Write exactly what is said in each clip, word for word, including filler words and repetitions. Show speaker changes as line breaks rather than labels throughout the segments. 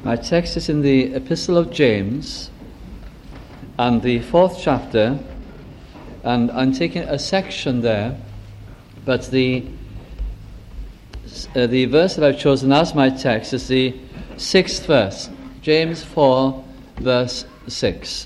My text is in the Epistle of James and the fourth chapter, and I'm taking a section there, but the uh, the verse that I've chosen as my text is the sixth verse, James four, verse six.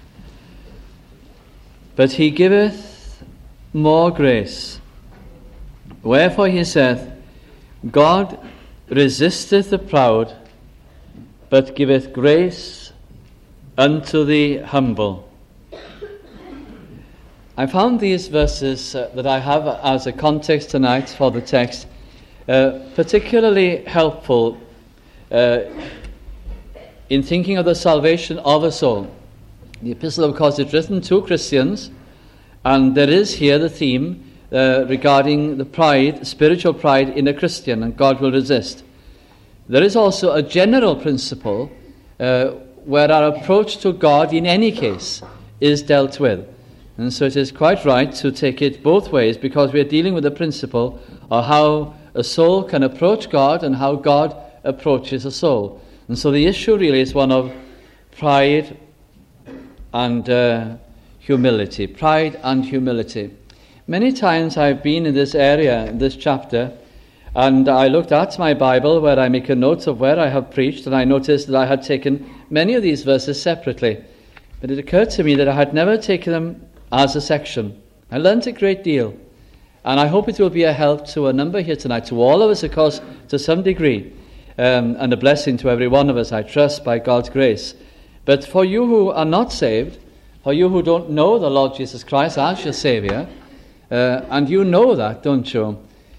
But he giveth more grace. Wherefore he saith, God resisteth the proud, but giveth grace unto the humble. I found these verses uh, that I have as a context tonight for the text uh, particularly helpful uh, in thinking of the salvation of a soul. The epistle, of course, is written to Christians, and there is here the theme uh, regarding the pride, spiritual pride in a Christian, and God will resist. There is also a general principle uh, where our approach to God in any case is dealt with. And so it is quite right to take it both ways, because we are dealing with the principle of how a soul can approach God and how God approaches a soul. And so the issue really is one of pride and uh, humility. Pride and humility. Many times I've been in this area, in this chapter, and I looked at my Bible where I make a note of where I have preached, and I noticed that I had taken many of these verses separately. But it occurred to me that I had never taken them as a section. I learnt a great deal, and I hope it will be a help to a number here tonight, to all of us, of course, to some degree, um, and a blessing to every one of us, I trust, by God's grace. But for you who are not saved, for you who don't know the Lord Jesus Christ as your Saviour, uh, and you know that, don't you?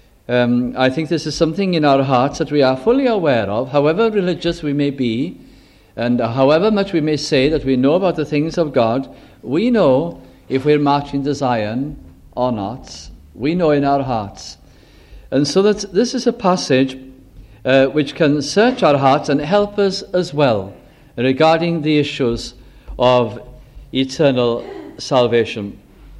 Um, I think this is something in our hearts that we are fully aware of, however religious we may be, and however much we may say that we know about the things of God. We know if we're marching to Zion or not. We know in our hearts. And so that this is a passage uh, which can search our hearts and help us as well regarding the issues of eternal salvation.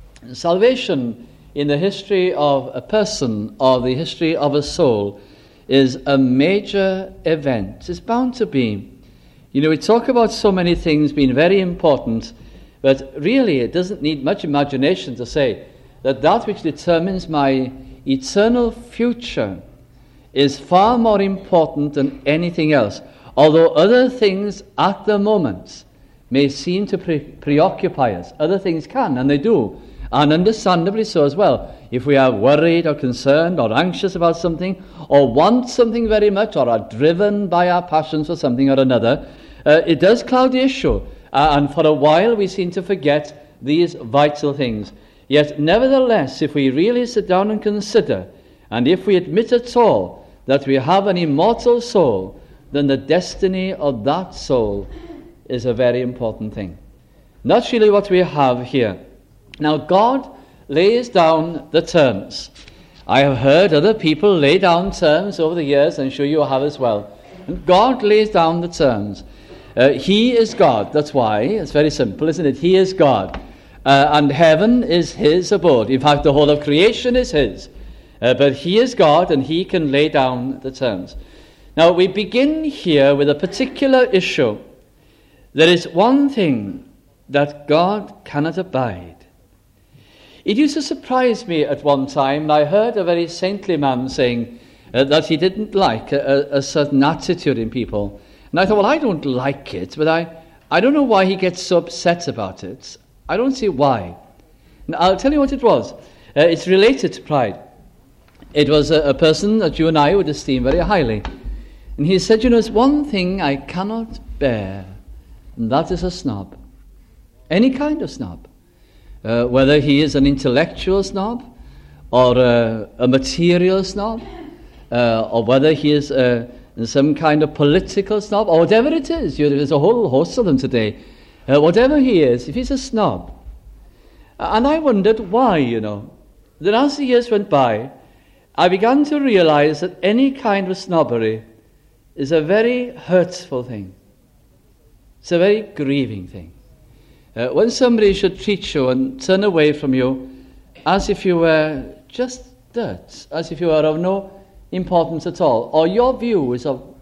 Salvation in the history of a person or the history of a soul is a major event. It's bound to be. You know, we talk about so many things being very important, but really it doesn't need much imagination to say that that which determines my eternal future is far more important than anything else. Although other things at the moment may seem to pre- preoccupy us, other things can, and they do. And understandably so as well. If we are worried or concerned or anxious about something, or want something very much, or are driven by our passions for something or another, uh, it does cloud the issue. Uh, and for a while we seem to forget these vital things. Yet nevertheless, if we really sit down and consider, and if we admit at all that we have an immortal soul, then the destiny of that soul is a very important thing. That's really what we have here. Now, God lays down the terms. I have heard other people lay down terms over the years, and I'm sure you have as well. And God lays down the terms. Uh, he is God. That's why. It's very simple, isn't it? He is God. Uh, and heaven is his abode. In fact, the whole of creation is his. Uh, but he is God, and he can lay down the terms. Now, we begin here with a particular issue. There is one thing that God cannot abide. It used to surprise me at one time. I heard a very saintly man saying uh, that he didn't like a, a certain attitude in people. And I thought, well, I don't like it, but I, I don't know why he gets so upset about it. I don't see why. And I'll tell you what it was. Uh, it's related to pride. It was a, a person that you and I would esteem very highly. And he said, you know, there's one thing I cannot bear, and that is a snob. Any kind of snob. Uh, whether he is an intellectual snob, or uh, a material snob, uh, or whether he is uh, some kind of political snob, or whatever it is. You know, there's a whole host of them today. Uh, whatever he is, if he's a snob. And I wondered why, you know. Then as the years went by, I began to realize that any kind of snobbery is a very hurtful thing. It's a very grieving thing. Uh, when somebody should treat you and turn away from you as if you were just dirt, as if you were of no importance at all, or your view is of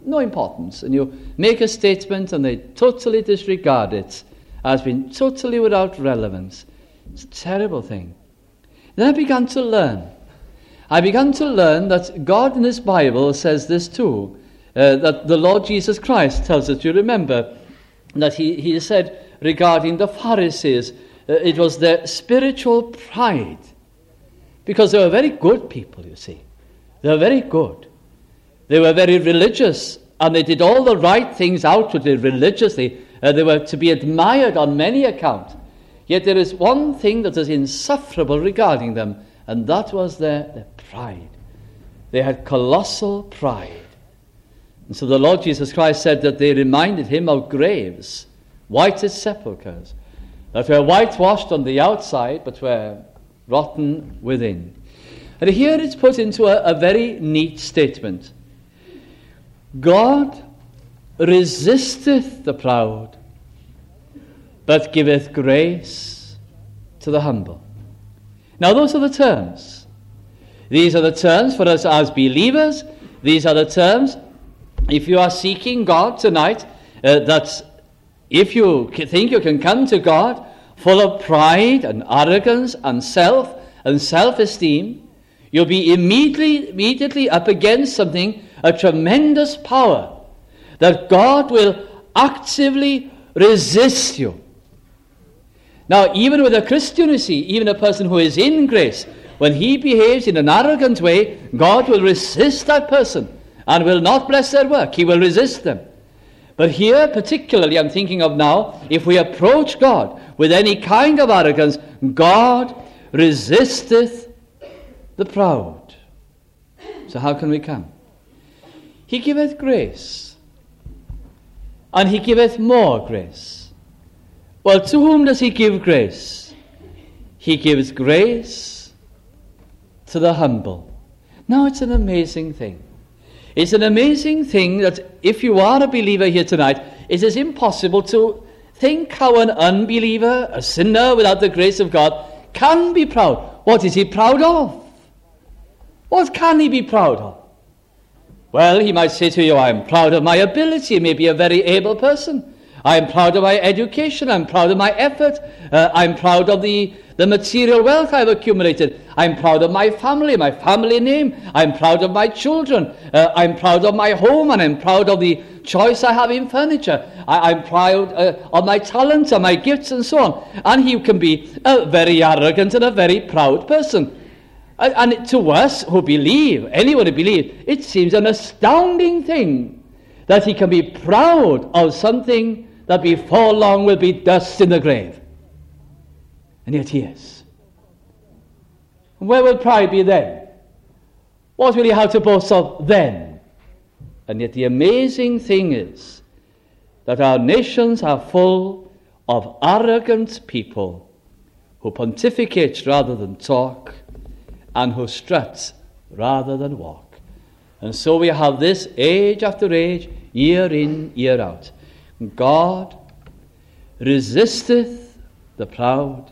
no importance. And you make a statement and they totally disregard it as being totally without relevance. It's a terrible thing. Then I began to learn. I began to learn that God in His Bible says this too, uh, that the Lord Jesus Christ tells us. You remember that he, he said regarding the Pharisees, uh, it was their spiritual pride. Because they were very good people, you see. They were very good. They were very religious, and they did all the right things outwardly, religiously. Uh, they were to be admired on many accounts. Yet there is one thing that is insufferable regarding them, and that was their, their pride. They had colossal pride. And so the Lord Jesus Christ said that they reminded Him of graves, white as sepulchres, that were whitewashed on the outside, but were rotten within. And here it's put into a, a very neat statement. God resisteth the proud, but giveth grace to the humble. Now those are the terms. These are the terms for us as believers. These are the terms, if you are seeking God tonight, uh, that if you think you can come to God full of pride and arrogance and self and self-esteem, you'll be immediately, immediately up against something, a tremendous power, that God will actively resist you. Now, even with a Christian, you see, even a person who is in grace, when he behaves in an arrogant way, God will resist that person and will not bless their work. He will resist them. But here, particularly, I'm thinking of now, if we approach God with any kind of arrogance, God resisteth the proud. So how can we come? He giveth grace, and He giveth more grace. Well, to whom does He give grace? He gives grace to the humble. Now, it's an amazing thing. It's an amazing thing that if you are a believer here tonight, it is impossible to think how an unbeliever, a sinner without the grace of God, can be proud. What is he proud of? What can he be proud of? Well, he might say to you, I am proud of my ability, maybe a very able person. I am proud of my education. I'm proud of my effort. Uh, I'm proud of the, the material wealth I've accumulated. I'm proud of my family, my family name. I'm proud of my children. Uh, I'm proud of my home, and I'm proud of the choice I have in furniture. I, I'm proud uh, of my talents and my gifts and so on. And he can be a very arrogant and a very proud person. And, and to us who believe, anyone who believes, it seems an astounding thing that he can be proud of something that before long will be dust in the grave. And yet he is. Where will pride be then? What will he have to boast of then? And yet the amazing thing is that our nations are full of arrogant people who pontificate rather than talk, and who strut rather than walk. And so we have this age after age, year in, year out. God resisteth the proud,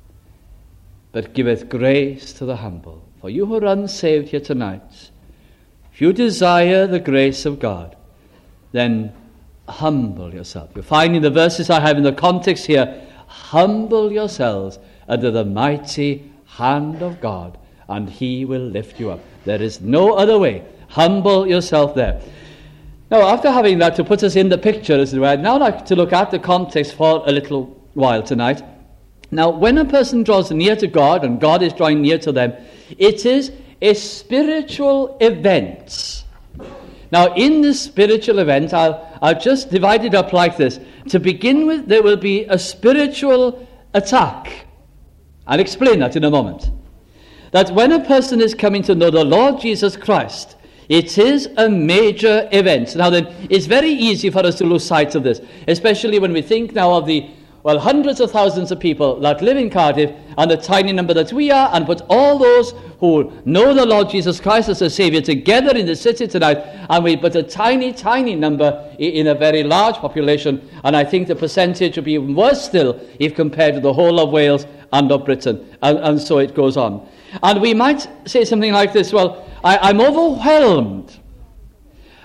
but giveth grace to the humble. For you who are unsaved here tonight, if you desire the grace of God, then humble yourself. You find in the verses I have in the context here, humble yourselves under the mighty hand of God, and He will lift you up. There is no other way. Humble yourself there. Now, after having that to put us in the picture, as it were, I'd now like to look at the context for a little while tonight. Now, when a person draws near to God, and God is drawing near to them, it is a spiritual event. Now, in this spiritual event, I'll, I'll just divide it up like this. To begin with, there will be a spiritual attack. I'll explain that in a moment. That when a person is coming to know the Lord Jesus Christ, it is a major event. Now then, it's very easy for us to lose sight of this, especially when we think now of the, well, hundreds of thousands of people that live in Cardiff and the tiny number that we are, and put all those who know the Lord Jesus Christ as a Savior together in the city tonight, and we but a tiny, tiny number in a very large population, and I think the percentage would be even worse still if compared to the whole of Wales and of Britain, and, and so it goes on. And we might say something like this, well, I, I'm overwhelmed.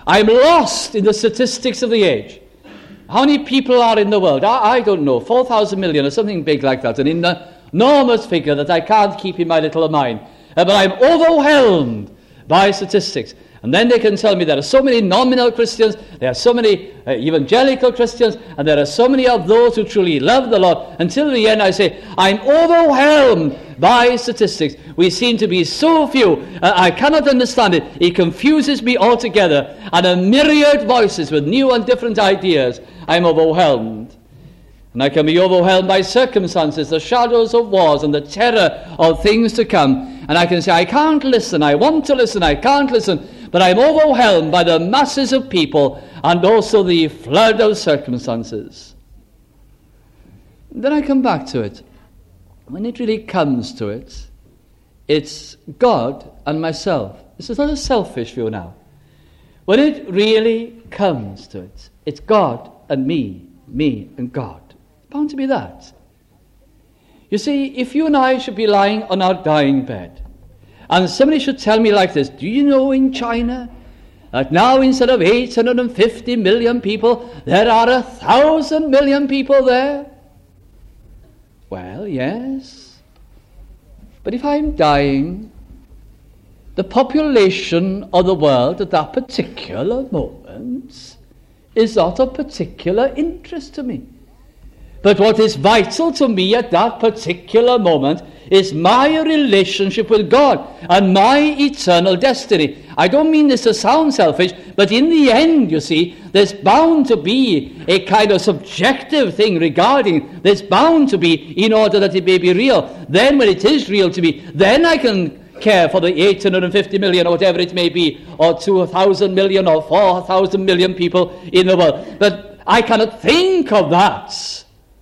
I'm lost in the statistics of the age. How many people are in the world? I, I don't know, four thousand million or something big like that, an enormous figure that I can't keep in my little mind. Uh, but I'm overwhelmed by statistics. And then they can tell me there are so many nominal Christians, there are so many uh, evangelical Christians, and there are so many of those who truly love the Lord. Until the end I say, I'm overwhelmed by statistics. We seem to be so few. Uh, I cannot understand it. It confuses me altogether. And a myriad voices with new and different ideas. I'm overwhelmed. And I can be overwhelmed by circumstances, the shadows of wars and the terror of things to come. And I can say, I can't listen. I want to listen. I can't listen. But I'm overwhelmed by the masses of people and also the flood of circumstances. And then I come back to it. When it really comes to it, it's God and myself. This is not a selfish view now. When it really comes to it, it's God and me, me and God. It's bound to be that. You see, if you and I should be lying on our dying bed, and somebody should tell me like this, do you know in China that now instead of eight hundred fifty million people, there are a thousand million people there? Well, yes. But if I'm dying, the population of the world at that particular moment is not of particular interest to me. But what is vital to me at that particular moment is my relationship with God and my eternal destiny. I don't mean this to sound selfish, but in the end, you see, there's bound to be a kind of subjective thing regarding, there's bound to be, in order that it may be real. Then when it is real to me, then I can care for the eight hundred fifty million or whatever it may be, or two thousand million or four thousand million people in the world. But I cannot think of that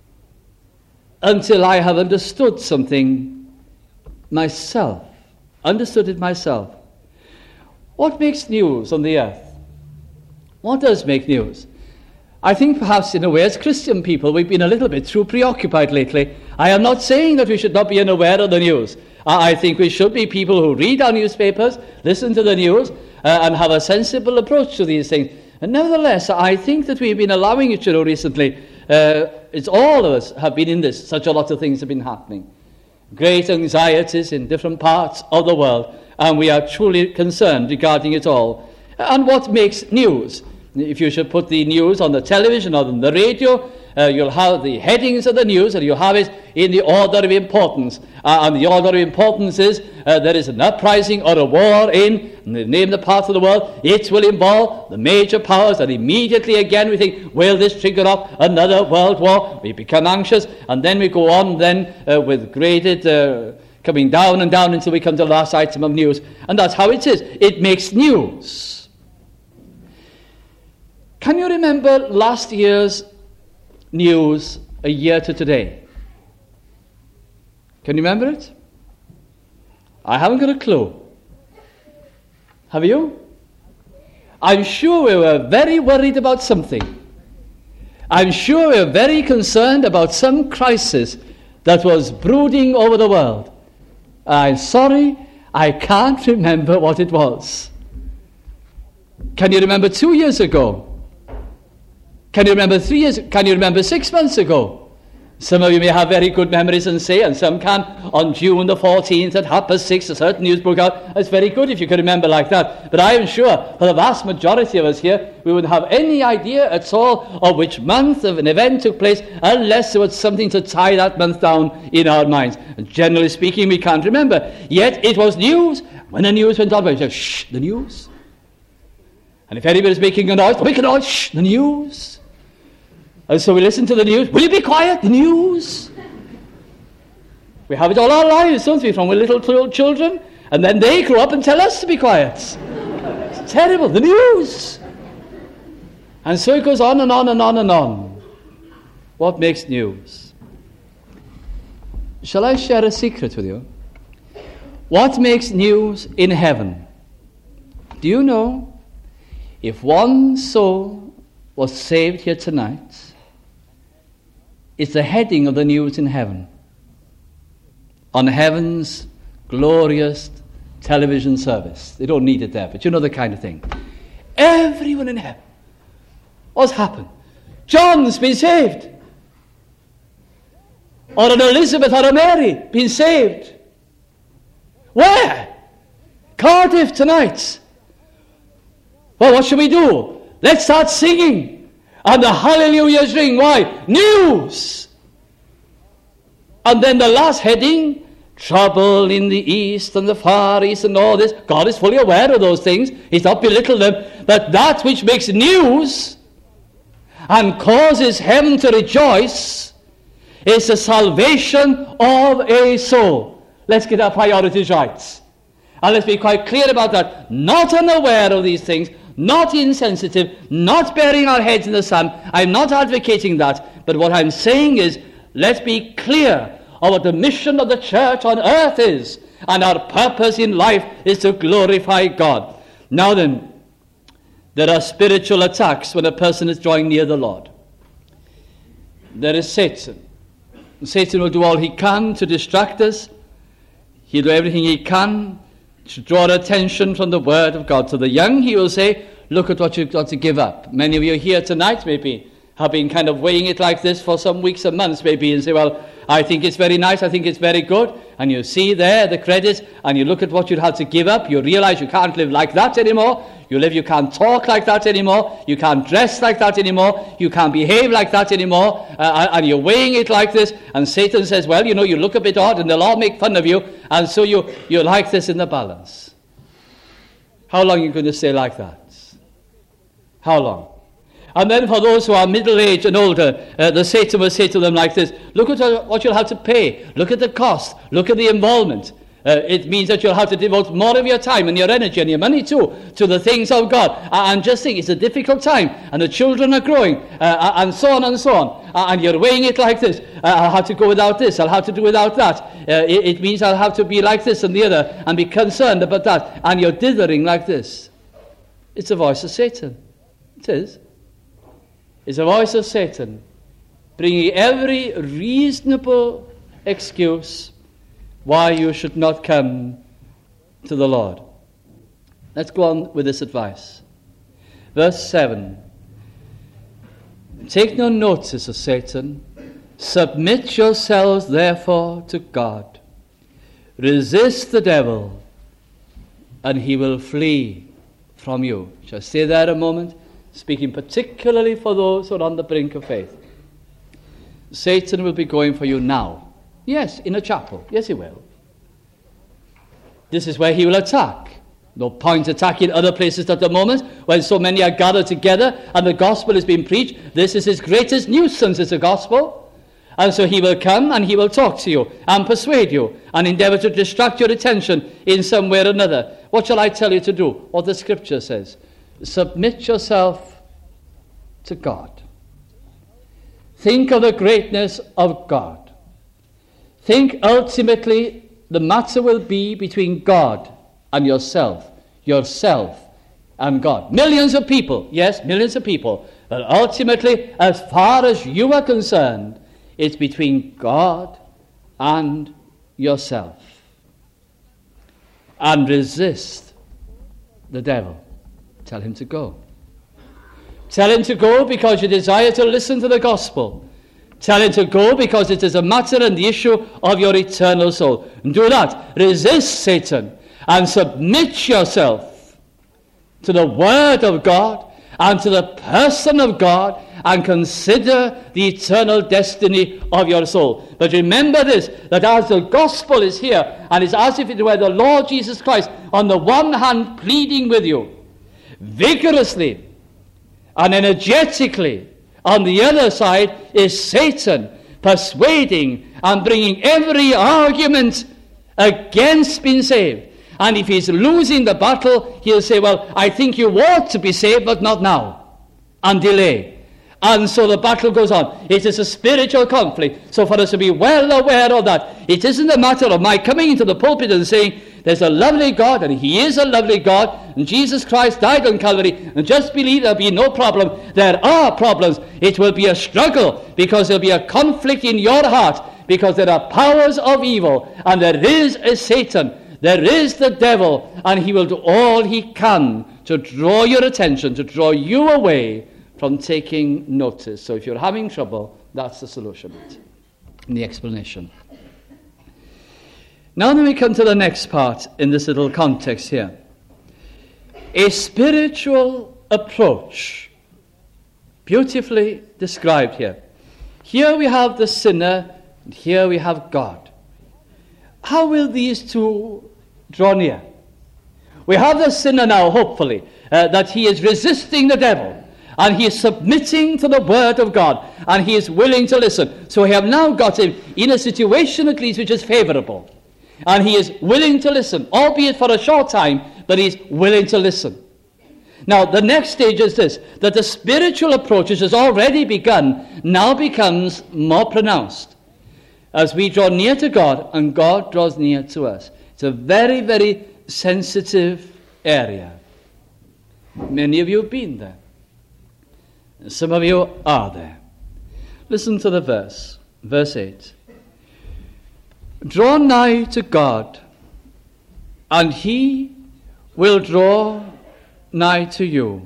until I have understood something myself, understood it myself. What makes news on the earth? What does make news? I think perhaps in a way as Christian people we've been a little bit too preoccupied lately. I am not saying that we should not be unaware of the news. I think we should be people who read our newspapers, listen to the news, uh, and have a sensible approach to these things. And nevertheless, I think that we've been allowing it, you know, recently. Uh, it's all of us have been in this. Such a lot of things have been happening. Great anxieties in different parts of the world, and we are truly concerned regarding it all. And what makes news? If you should put the news on the television or on the radio, uh, you'll have the headings of the news, and you have it in the order of importance. Uh, and the order of importance is uh, there is an uprising or a war in, and they name the part of the world, it will involve the major powers, and immediately again we think, will this trigger off another world war? We become anxious, and then we go on then uh, with graded, uh, coming down and down until we come to the last item of news. And that's how it is. It makes news. Can you remember last year's news a year to today? Can you remember it? I haven't got a clue. Have you? I'm sure we were very worried about something. I'm sure we were very concerned about some crisis that was brooding over the world. I'm sorry, I can't remember what it was. Can you remember two years ago? Can you remember three years? Can you remember six months ago? Some of you may have very good memories and say, and some can, on June the fourteenth at half past six, a certain news broke out. It's very good if you can remember like that. But I am sure for the vast majority of us here, we wouldn't have any idea at all of which month of an event took place unless there was something to tie that month down in our minds. And generally speaking, we can't remember. Yet it was news. When the news went on, we said, shh, the news. And if anybody's making a noise, make a noise, shh, the news. And so we listen to the news. Will you be quiet? The news. We have it all our lives, don't we, from we're little children? And then they grow up and tell us to be quiet. It's terrible. The news. And so it goes on and on and on and on. What makes news? Shall I share a secret with you? What makes news in heaven? Do you know, if one soul was saved here tonight, it's the heading of the news in heaven, on heaven's glorious television service. They don't need it there, but you know the kind of thing. Everyone in heaven. What's happened? John's been saved. Or an Elizabeth or a Mary been saved. Where? Cardiff tonight. Well, what should we do? Let's start singing. And the hallelujahs ring. Why? News. And then the last heading, trouble in the east and the far east and all this. God is fully aware of those things. He's not belittled them. But that which makes news and causes heaven to rejoice is the salvation of a soul. Let's get our priorities right. And let's be quite clear about that. Not unaware of these things, not insensitive, not burying our heads in the sand. I'm not advocating that. But what I'm saying is, let's be clear of what the mission of the church on earth is. And our purpose in life is to glorify God. Now then, there are spiritual attacks when a person is drawing near the Lord. There is Satan. Satan will do all he can to distract us. He'll do everything he can to draw our attention from the Word of God. To the young, he will say, look at what you've got to give up. Many of you here tonight maybe have been kind of weighing it like this for some weeks and months maybe and say, well, I think it's very nice, I think it's very good. And you see there the credit and you look at what you'd have to give up. You realize you can't live like that anymore. You live, you can't talk like that anymore. You can't dress like that anymore. You can't behave like that anymore. Uh, and you're weighing it like this. And Satan says, well, you know, you look a bit odd and they'll all make fun of you. And so you, you like this in the balance. How long are you going to stay like that? How long? And then for those who are middle-aged and older, uh, the Satan will say to them like this, look at what you'll have to pay. Look at the cost. Look at the involvement. Uh, it means that you'll have to devote more of your time and your energy and your money too to the things of God. Uh, and just think, it's a difficult time. And the children are growing. Uh, and so on and so on. Uh, and you're weighing it like this. Uh, I'll have to go without this. I'll have to do without that. Uh, it, it means I'll have to be like this and the other and be concerned about that. And you're dithering like this. It's the voice of Satan. It is. It's the voice of Satan bringing every reasonable excuse why you should not come to the Lord. Let's go on with this advice. Verse seven. Take no notice of Satan. Submit yourselves therefore to God. Resist the devil, and he will flee from you. Shall I stay there a moment? Speaking particularly for those who are on the brink of faith. Satan will be going for you now. Yes, in a chapel. Yes, he will. This is where he will attack. No point attacking other places at the moment when so many are gathered together and the gospel is being preached. This is his greatest nuisance, is the gospel. And so he will come and he will talk to you and persuade you and endeavor to distract your attention in some way or another. What shall I tell you to do? What the scripture says. Submit yourself to God. Think of the greatness of God. Think ultimately the matter will be between God and yourself, yourself and God. Millions of people, yes, millions of people. But ultimately, as far as you are concerned, it's between God and yourself. And resist the devil. Tell him to go. Tell him to go because you desire to listen to the gospel. Tell him to go because it is a matter and the issue of your eternal soul. And do that. Resist Satan and submit yourself to the word of God and to the person of God and consider the eternal destiny of your soul. But remember this, that as the gospel is here and it's as if it were the Lord Jesus Christ on the one hand pleading with you, vigorously and energetically, on the other side is Satan persuading and bringing every argument against being saved. And if he's losing the battle, he'll say, well, I think you ought to be saved, but not now, and delay. And so the battle goes on. It is a spiritual conflict. So for us to be well aware of that, it isn't a matter of my coming into the pulpit and saying, there's a lovely God, and he is a lovely God, and Jesus Christ died on Calvary, and just believe there'll be no problem. There are problems. It will be a struggle, because there'll be a conflict in your heart, because there are powers of evil, and there is a Satan, there is the devil, and he will do all he can to draw your attention, to draw you away from taking notice. So if you're having trouble, that's the solution in the explanation. Now then we come to the next part in this little context here. A spiritual approach, beautifully described here. Here we have the sinner, and here we have God. How will these two draw near? We have the sinner now, hopefully, uh, that he is resisting the devil, and he is submitting to the word of God, and he is willing to listen. So we have now got him in a situation at least which is favorable. And he is willing to listen, albeit for a short time, but he's willing to listen. Now, the next stage is this, that the spiritual approach, which has already begun, now becomes more pronounced. As we draw near to God, and God draws near to us. It's a very, very sensitive area. Many of you have been there. Some of you are there. Listen to the verse, verse eight. Draw nigh to God, and he will draw nigh to you.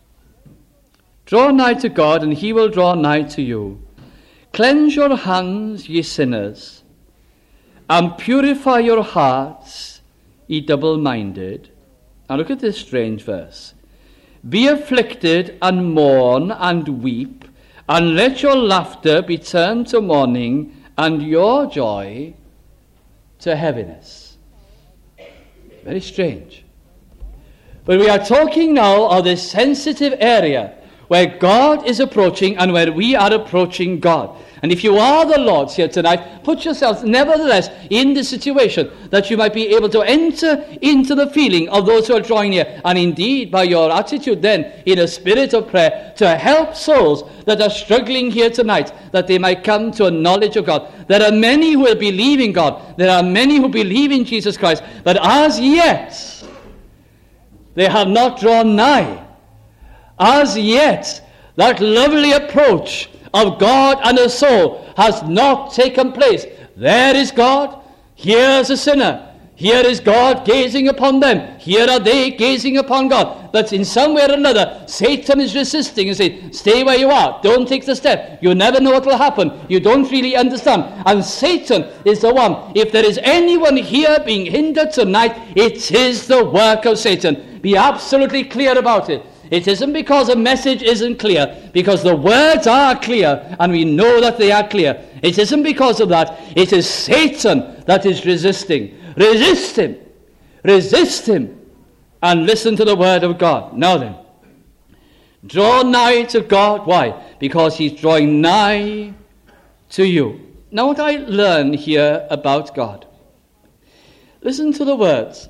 Draw nigh to God, and he will draw nigh to you. Cleanse your hands, ye sinners, and purify your hearts, ye double-minded. Now look at this strange verse. Be afflicted, and mourn, and weep, and let your laughter be turned to mourning, and your joy to heaviness. Very strange. But we are talking now of this sensitive area where God is approaching and where we are approaching God. And if you are the Lord's here tonight, put yourself nevertheless in this situation that you might be able to enter into the feeling of those who are drawing near, and indeed by your attitude then in a spirit of prayer to help souls that are struggling here tonight, that they might come to a knowledge of God. There are many who will believe in God. There are many who believe in Jesus Christ, but as yet they have not drawn nigh. As yet that lovely approach of God and a soul has not taken place. There is God, here is a sinner. Here is God gazing upon them. Here are they gazing upon God. But in some way or another, Satan is resisting and saying, stay where you are. Don't take the step. You never know what will happen. You don't really understand. And Satan is the one. If there is anyone here being hindered tonight, it is the work of Satan. Be absolutely clear about it. It isn't because a message isn't clear, because the words are clear, and we know that they are clear. It isn't because of that. It is Satan that is resisting. Resist him. Resist him. And listen to the word of God. Now then, draw nigh to God. Why? Because he's drawing nigh to you. Now what I learn here about God. Listen to the words.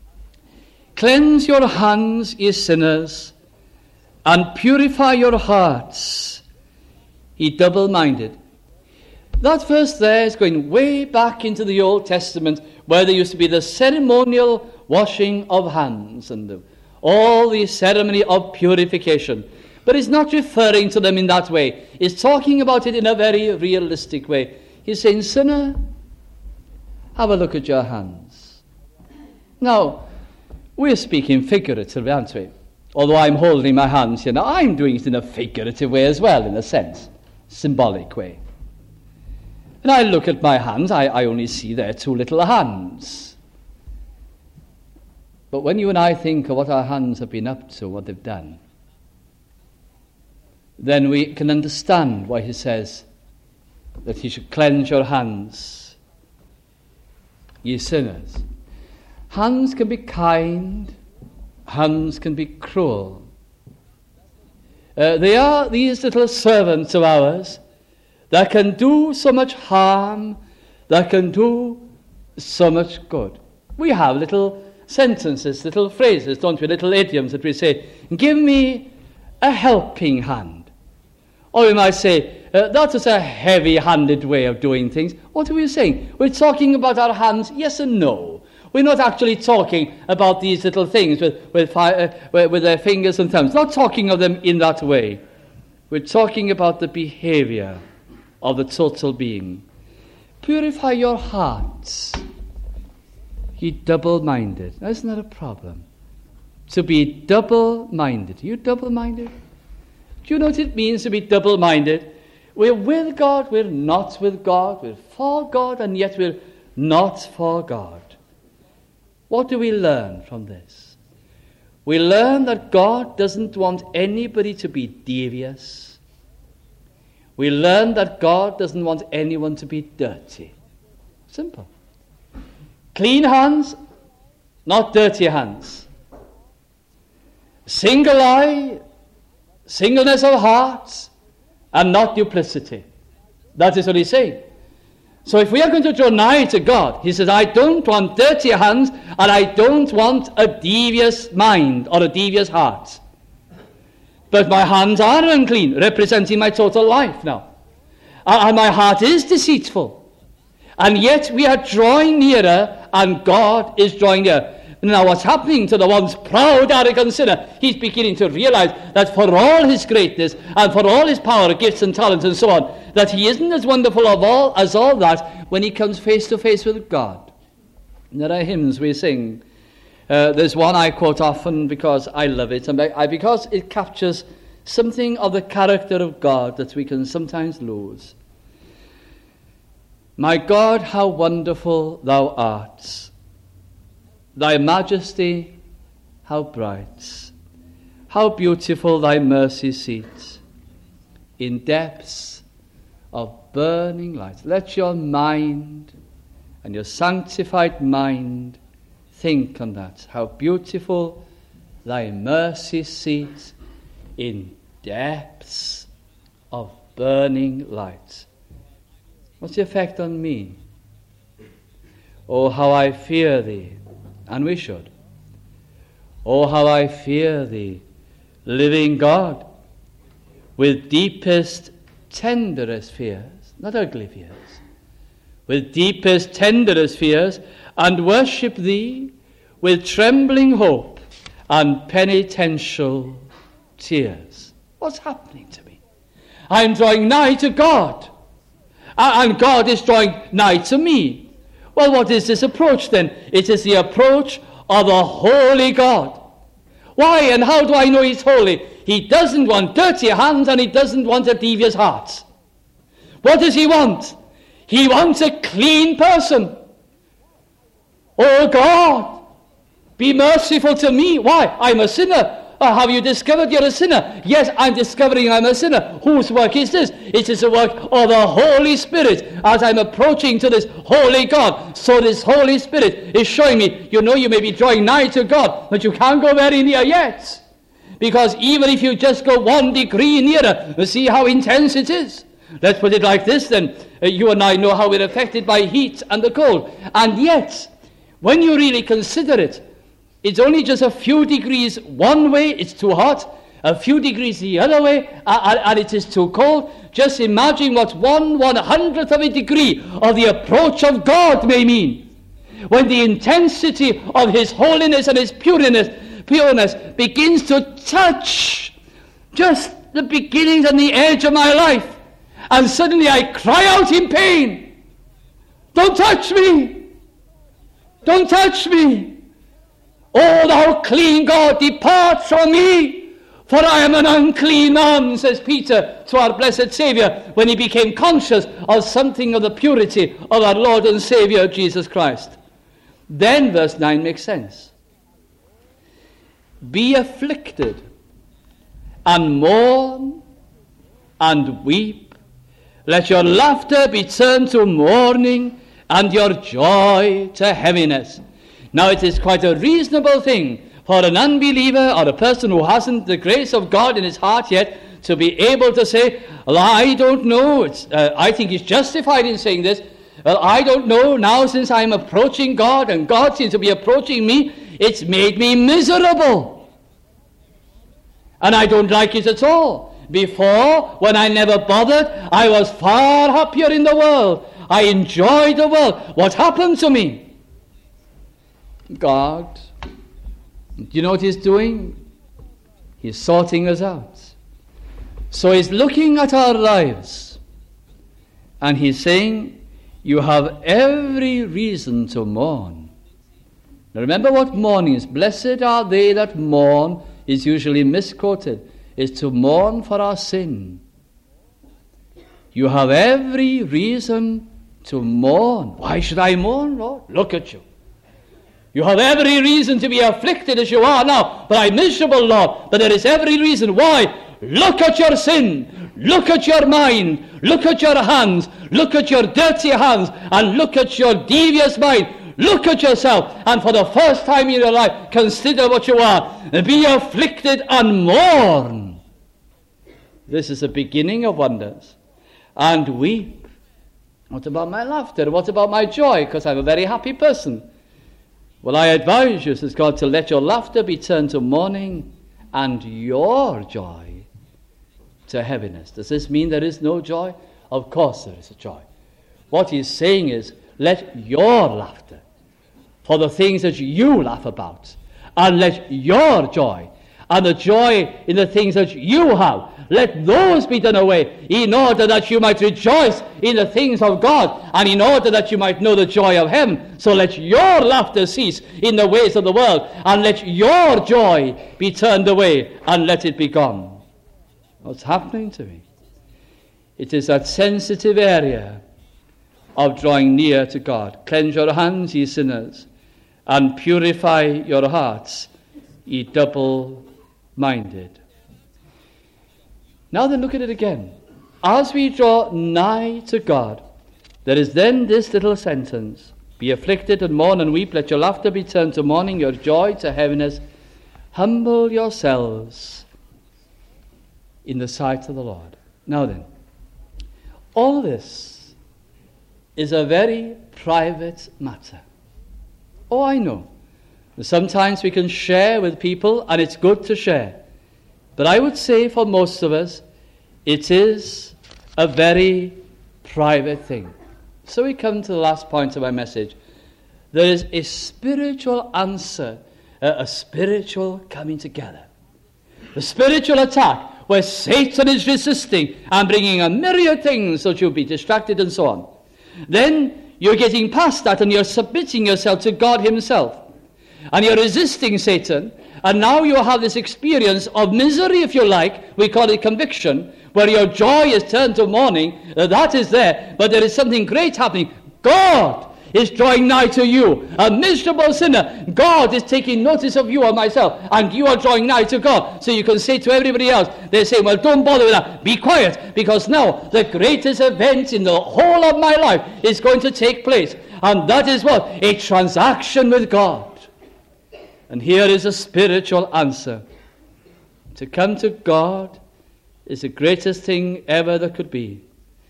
Cleanse your hands, ye sinners, and purify your hearts, ye double-minded. That verse there is going way back into the Old Testament, where there used to be the ceremonial washing of hands and the, all the ceremony of purification. But it's not referring to them in that way. It's talking about it in a very realistic way. He's saying, sinner, have a look at your hands. Now, we're speaking figuratively, aren't we? Although I'm holding my hands here now, I'm doing it in a figurative way as well, in a sense, symbolic way. And I look at my hands, I, I only see there two little hands. But when you and I think of what our hands have been up to, what they've done, then we can understand why he says that he should cleanse your hands, ye sinners. Hands can be kind, hands can be cruel. Uh, they are these little servants of ours that can do so much harm, that can do so much good. We have little sentences, little phrases, don't we, little idioms that we say, give me a helping hand. Or we might say, uh, that is a heavy-handed way of doing things. What are we saying? We're talking about our hands, yes and no. We're not actually talking about these little things with, with, fi- uh, with their fingers and thumbs. Not talking of them in that way. We're talking about the behavior of the total being. Purify your hearts, ye double-minded. Now, isn't that a problem? to be double-minded. Are you double-minded? Do you know what it means to be double-minded? We're with God, we're not with God. We're for God, and yet we're not for God. What do we learn from this? We learn that God doesn't want anybody to be devious. We learn that God doesn't want anyone to be dirty. Simple. Clean hands, not dirty hands. Single eye, singleness of heart, and not duplicity. That is what he's saying. So if we are going to draw nigh to God, he says, I don't want dirty hands, and I don't want a devious mind or a devious heart. But my hands are unclean, representing my total life now. And my heart is deceitful. And yet we are drawing nearer, and God is drawing nearer. Now what's happening to the once proud, arrogant sinner? He's beginning to realize that for all his greatness and for all his power, gifts and talents and so on, that he isn't as wonderful of all as all that when he comes face to face with God. And there are hymns we sing. Uh, there's one I quote often because I love it, and I, because it captures something of the character of God that we can sometimes lose. My God, how wonderful thou art! Thy majesty, how bright! How beautiful thy mercy seat in depths of burning light. Let your mind and your sanctified mind think on that. How beautiful thy mercy seat in depths of burning light. What's the effect on me? Oh, how I fear thee. And we should. Oh, how I fear thee, living God, with deepest, tenderest fears, not ugly fears, with deepest, tenderest fears, and worship thee with trembling hope and penitential tears. What's happening to me? I'm drawing nigh to God, and God is drawing nigh to me. Well, what is this approach then? It is the approach of a holy God. Why and how do I know he's holy? He doesn't want dirty hands, and he doesn't want a devious heart. What does he want? He wants a clean person. Oh God, be merciful to me. Why? I'm a sinner. Uh, have you discovered you're a sinner? Yes, I'm discovering I'm a sinner. Whose work is this? It is the work of the Holy Spirit. As I'm approaching to this holy God, so this Holy Spirit is showing me, you know, you may be drawing nigh to God, but you can't go very near yet. Because even if you just go one degree nearer, you see how intense it is. Let's put it like this then. Uh, you and I know how we're affected by heat and the cold. And yet, when you really consider it, it's only just a few degrees one way, it's too hot. A few degrees the other way, and, and it is too cold. Just imagine what one one hundredth of a degree of the approach of God may mean. When the intensity of his holiness and his pureness, pureness begins to touch just the beginnings and the edge of my life. And suddenly I cry out in pain. Don't touch me! Don't touch me! O thou clean God, depart from me, for I am an unclean man, says Peter to our blessed Saviour, when he became conscious of something of the purity of our Lord and Saviour, Jesus Christ. Then verse nine makes sense. Be afflicted, and mourn, and weep. Let your laughter be turned to mourning, and your joy to heaviness. Now it is quite a reasonable thing for an unbeliever or a person who hasn't the grace of God in his heart yet to be able to say, well, I don't know, it's, uh, I think he's justified in saying this, well, I don't know, now since I'm approaching God and God seems to be approaching me, it's made me miserable. And I don't like it at all. Before, when I never bothered, I was far happier in the world. I enjoyed the world. What happened to me? God, do you know what he's doing? He's sorting us out. So he's looking at our lives, and he's saying, you have every reason to mourn. Now remember what mourning is. Blessed are they that mourn is usually misquoted. Is to mourn for our sin. You have every reason to mourn. Why should I mourn, Lord? Look at you. You have every reason to be afflicted as you are now, but I'm miserable, Lord. But there is every reason. Why? Look at your sin. Look at your mind. Look at your hands. Look at your dirty hands. And look at your devious mind. Look at yourself. And for the first time in your life, consider what you are. Be afflicted and mourn. This is the beginning of wonders. And weep. What about my laughter? What about my joy? Because I'm a very happy person. Well, I advise you, says God, to let your laughter be turned to mourning and your joy to heaviness. Does this mean there is no joy? Of course there is a joy. What he's saying is, let your laughter for the things that you laugh about, and let your joy and the joy in the things that you have, let those be done away, in order that you might rejoice in the things of God, and in order that you might know the joy of heaven. So let your laughter cease in the ways of the world, and let your joy be turned away, and let it be gone. What's happening to me? It is that sensitive area of drawing near to God. Cleanse your hands, ye sinners, and purify your hearts, ye double-minded. Now then, look at it again. As we draw nigh to God, there is then this little sentence: be afflicted and mourn and weep, let your laughter be turned to mourning, your joy to heaviness. Humble yourselves in the sight of the Lord. Now then, all this is a very private matter. Oh, I know. Sometimes we can share with people, and it's good to share. But I would say for most of us, it is a very private thing. So we come to the last point of my message. There is a spiritual answer, a, a spiritual coming together. The spiritual attack, where Satan is resisting and bringing a myriad things so that you'll be distracted and so on. Then you're getting past that and you're submitting yourself to God himself. And you're resisting Satan. And now you have this experience of misery, if you like. We call it conviction, where your joy is turned to mourning. That is there, but there is something great happening. God is drawing nigh to you, a miserable sinner. God is taking notice of you and myself, and you are drawing nigh to God. So you can say to everybody else, they say, well, don't bother with that. Be quiet, because now the greatest event in the whole of my life is going to take place. And that is what? A transaction with God. And here is a spiritual answer. To come to God is the greatest thing ever that could be.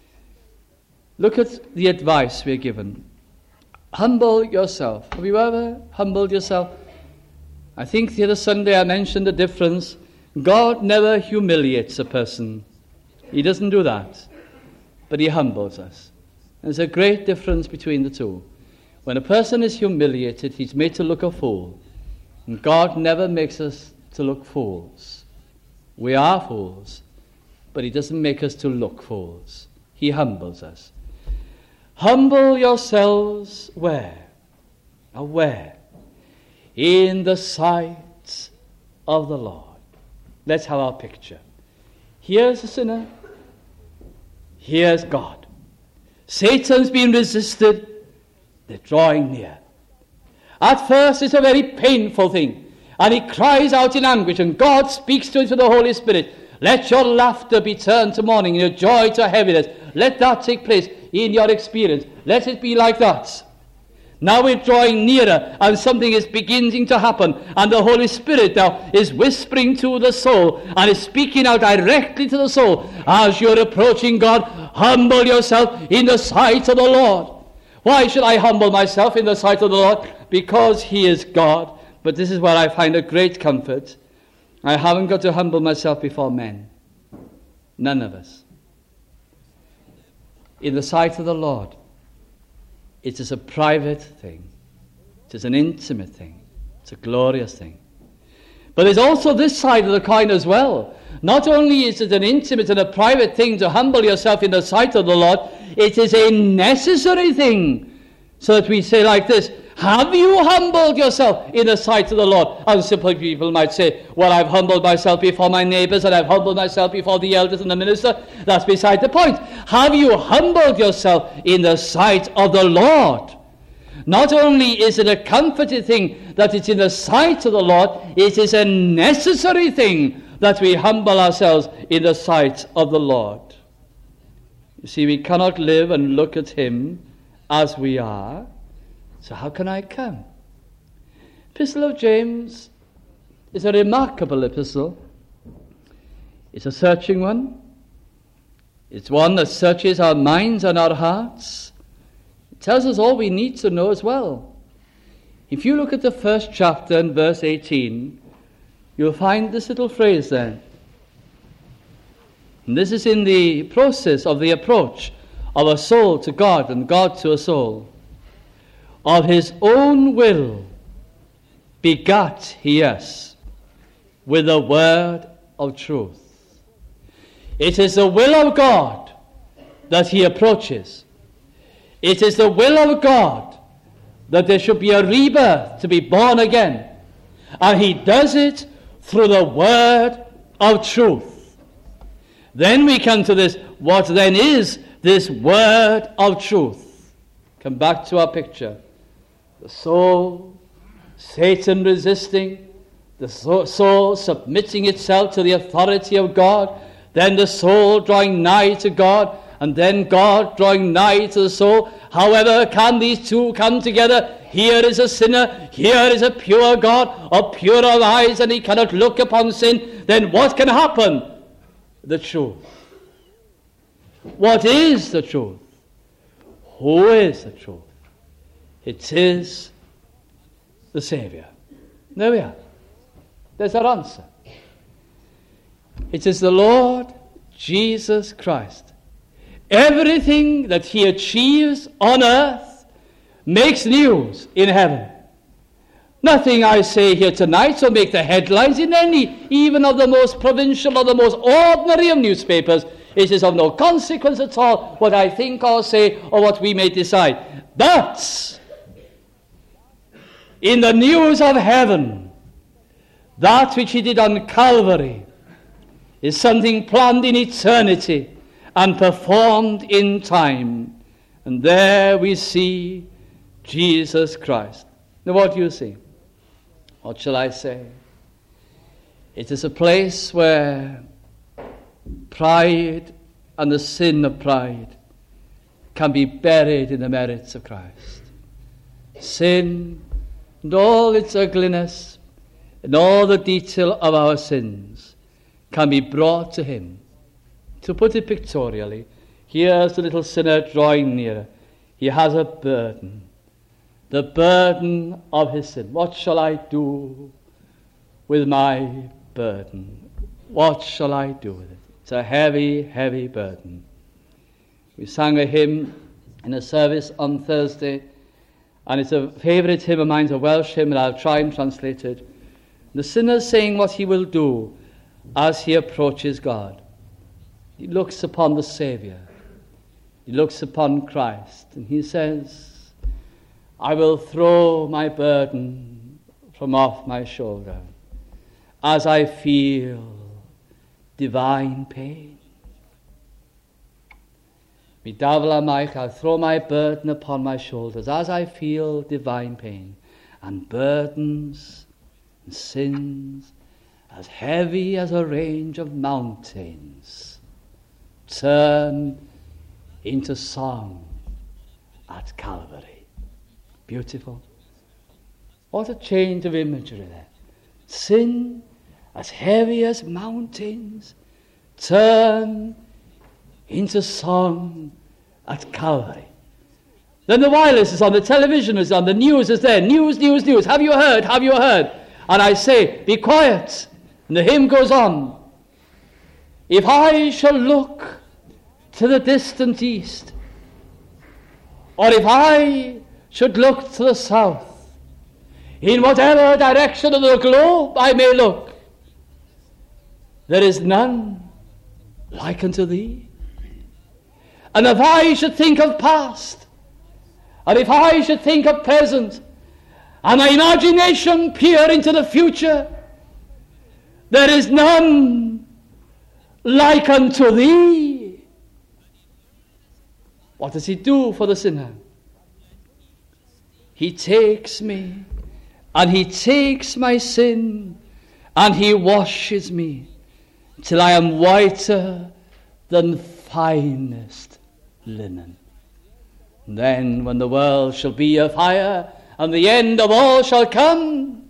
Look at the advice we're given. Humble yourself. Have you ever humbled yourself? I think the other Sunday I mentioned the difference. God never humiliates a person. He doesn't do that. But he humbles us. There's a great difference between the two. When a person is humiliated, he's made to look a fool. And God never makes us to look fools. We are fools, but he doesn't make us to look fools. He humbles us. Humble yourselves where? Now where? In the sight of the Lord. Let's have our picture. Here's a sinner. Here's God. Satan's been resisted. They're drawing near. At first it's a very painful thing. And he cries out in anguish, and God speaks to him through the Holy Spirit. Let your laughter be turned to mourning, your joy to heaviness. Let that take place in your experience. Let it be like that. Now we're drawing nearer, and something is beginning to happen, and the Holy Spirit now is whispering to the soul, and is speaking out directly to the soul. As you're approaching God, humble yourself in the sight of the Lord. Why should I humble myself in the sight of the Lord? Because he is God. But this is where I find a great comfort. I haven't got to humble myself before men. None of us. In the sight of the Lord, it is a private thing. It is an intimate thing. It's a glorious thing. But there's also this side of the coin as well. Not only is it an intimate and a private thing to humble yourself in the sight of the Lord, it is a necessary thing. So that we say like this, Have you humbled yourself in the sight of the Lord? And simple people might say, well, I've humbled myself before my neighbors and I've humbled myself before the elders and the minister. That's beside the point. Have you humbled yourself in the sight of the Lord? Not only is it a comforting thing that it's in the sight of the Lord, it is a necessary thing that we humble ourselves in the sight of the Lord. You see, we cannot live and look at him as we are. So how can I come? Epistle of James is a remarkable epistle. It's a searching one. It's one that searches our minds and our hearts. It tells us all we need to know as well. If you look at the first chapter and verse eighteen, you'll find this little phrase there. And this is in the process of the approach of a soul to God and God to a soul. Of his own will begat he us with the word of truth. It is the will of God that he approaches. It is the will of God that there should be a rebirth, to be born again. And he does it through the word of truth. Then we come to this, what then is this word of truth? Come back to our picture. The soul, Satan resisting, the soul submitting itself to the authority of God, then the soul drawing nigh to God, and then God drawing nigh to the soul. However can these two come together? Here is a sinner, here is a pure God, of purer eyes, and he cannot look upon sin. Then what can happen? The truth. What is the truth? Who is the truth? It is the Savior. There we are. There's our answer. It is the Lord Jesus Christ. Everything that he achieves on earth makes news in heaven. Nothing I say here tonight will make the headlines in any, even of the most provincial or the most ordinary of newspapers. It is of no consequence at all what I think or say or what we may decide. But in the news of heaven, that which he did on Calvary is something planned in eternity and performed in time. And there we see Jesus Christ. Now what do you see? What shall I say? It is a place where pride and the sin of pride can be buried in the merits of Christ. Sin and all its ugliness and all the detail of our sins can be brought to him. To put it pictorially, here's the little sinner drawing nearer. He has a burden. The burden of his sin. What shall I do with my burden? What shall I do with it? It's a heavy, heavy burden. We sang a hymn in a service on Thursday, and it's a favourite hymn of mine, a Welsh hymn, and I'll try and translate it. The sinner's saying what he will do as he approaches God. He looks upon the Saviour. He looks upon Christ, and he says, I will throw my burden from off my shoulder as I feel divine pain. Mi dafla maich, I'll throw my burden upon my shoulders as I feel divine pain, and burdens and sins as heavy as a range of mountains turn into song at Calvary. Beautiful. What a change of imagery there. Sin as heavy as mountains turn into song at Calvary. Then the wireless is on, the television is on, the news is there. News, news, news. Have you heard? Have you heard? And I say, be quiet. And the hymn goes on. If I shall look to the distant east, or if I should look to the south, in whatever direction of the globe I may look, there is none like unto thee. And if I should think of past, and if I should think of present, and my imagination peer into the future, there is none like unto thee. What does he do for the sinner? He takes me, and he takes my sin, and he washes me till I am whiter than finest linen. And then when the world shall be a fire, and the end of all shall come,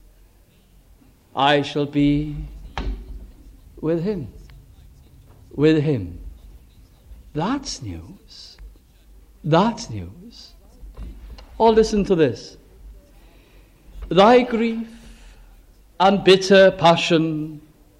I shall be with him. With him. That's news. That's news. Oh, listen to this. Thy grief and bitter passion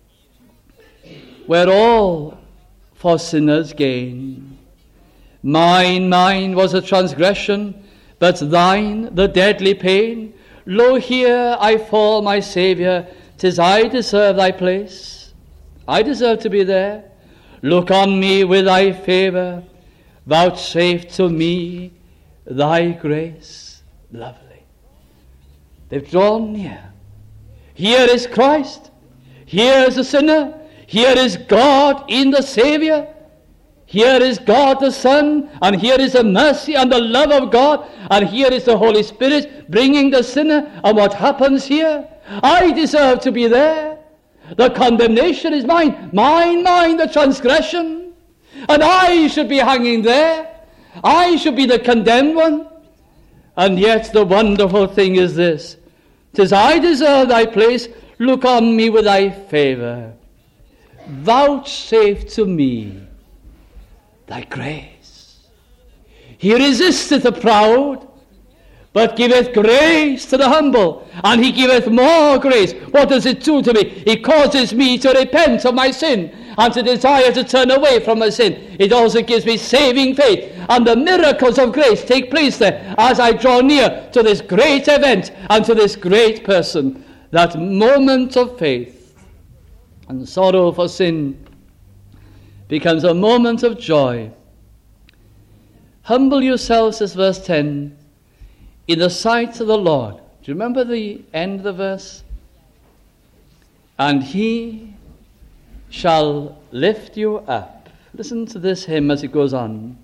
were all for sinners' gain. Mine, mine was a transgression, but thine the deadly pain. Lo, here I fall, my Saviour, 'tis I deserve thy place. I deserve to be there. Look on me with thy favour, vouchsafe to me thy grace. Lovely. They've drawn near. Here is Christ. Here is the sinner. Here is God in the Saviour. Here is God the Son, and here is the mercy and the love of God, and here is the Holy Spirit bringing the sinner. And what happens here? I deserve to be there. The condemnation is mine. Mine, mine, the transgression. And I should be hanging there. I should be the condemned one. And yet the wonderful thing is this. 'Tis I deserve thy place. Look on me with thy favour. Vouchsafe to me thy grace. He resisteth the proud, but giveth grace to the humble, and he giveth more grace. What does it do to me? It causes me to repent of my sin and to desire to turn away from my sin. It also gives me saving faith, and the miracles of grace take place there as I draw near to this great event and to this great person. That moment of faith and sorrow for sin becomes a moment of joy. Humble yourselves, says verse ten, in the sight of the Lord. Do you remember the end of the verse? And he shall lift you up. Listen to this hymn as it goes on.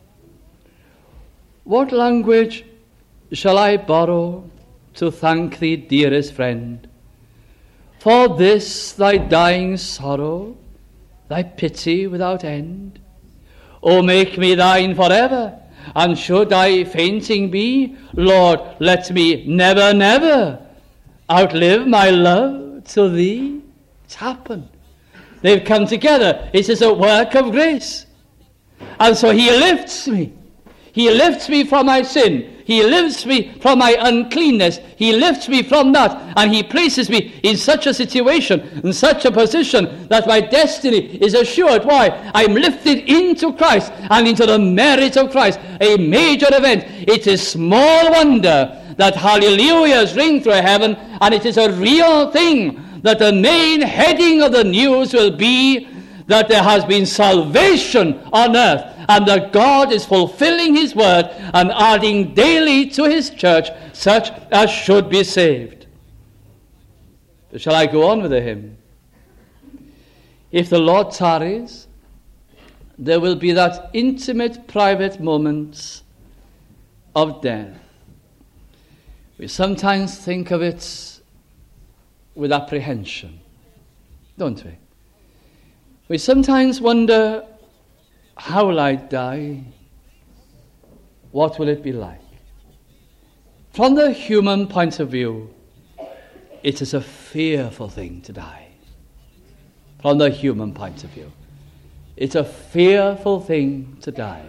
What language shall I borrow to thank thee, dearest friend, for this thy dying sorrow, thy pity without end? O make me thine forever, and should I fainting be, Lord, let me never, never outlive my love to thee. It's happened. They've come together. It is a work of grace. And so he lifts me. He lifts me from my sin. He lifts me from my uncleanness. He lifts me from that, and he places me in such a situation, in such a position, that my destiny is assured. Why? I'm lifted into Christ and into the merit of Christ. A major event. It is small wonder that hallelujahs ring through heaven, and it is a real thing that the main heading of the news will be that there has been salvation on earth, and that God is fulfilling his word and adding daily to his church such as should be saved. But shall I go on with the hymn? If the Lord tarries, there will be that intimate, private moment of death. We sometimes think of it with apprehension, don't we? We sometimes wonder, how will I die? What will it be like? From the human point of view, it is a fearful thing to die. From the human point of view, it's a fearful thing to die.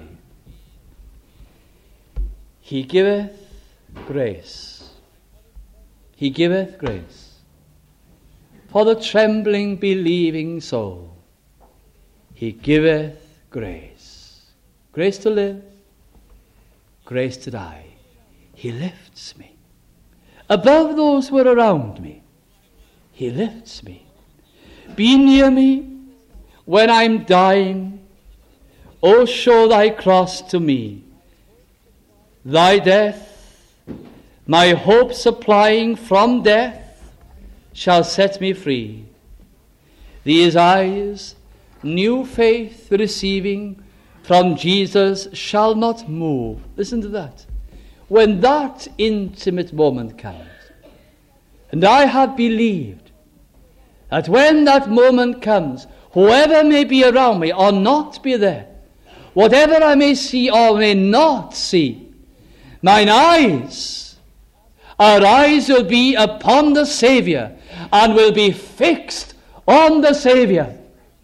He giveth grace. He giveth grace for the trembling, believing soul. He giveth grace. Grace to live, grace to die. He lifts me. Above those who are around me, he lifts me. Be near me when I'm dying. O show thy cross to me. Thy death my hope supplying from death, shall set me free. These eyes, new faith receiving from Jesus, shall not move. Listen to that. When that intimate moment comes, and I have believed that when that moment comes, whoever may be around me or not be there, whatever I may see or may not see, mine eyes, our eyes will be upon the Saviour and will be fixed on the Saviour,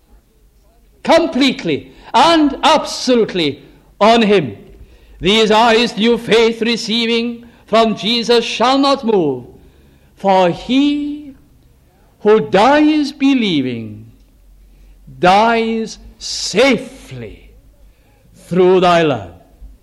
completely and absolutely on him. These eyes, new faith receiving from Jesus, shall not move, for he who dies believing dies safely through thy love.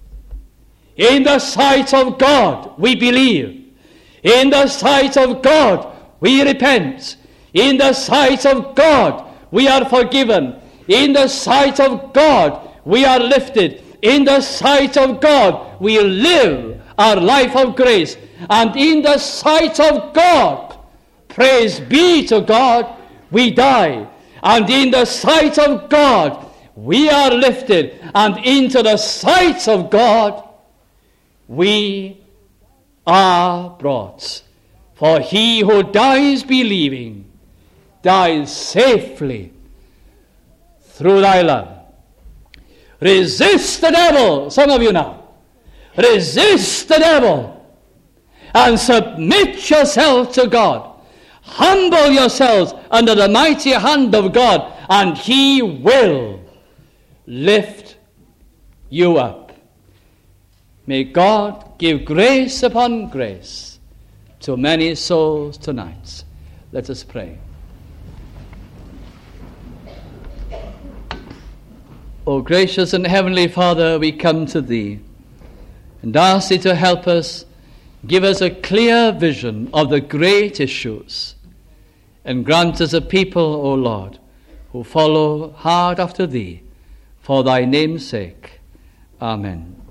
In the sight of God we believe. In the sight of God we repent. In the sight of God we are forgiven. In the sight of God we are lifted. In the sight of God we live our life of grace. And in the sight of God, praise be to God, we die. And in the sight of God we are lifted. And into the sight of God we are brought. For he who dies believing dies safely through thy love. Resist the devil, some of you now. Resist the devil and submit yourself to God. Humble yourselves under the mighty hand of God, and he will lift you up. May God give grace upon grace to many souls tonight. Let us pray. O gracious and heavenly Father, we come to thee and ask thee to help us, give us a clear vision of the great issues, and grant us a people, O Lord, who follow hard after thee, for thy name's sake. Amen.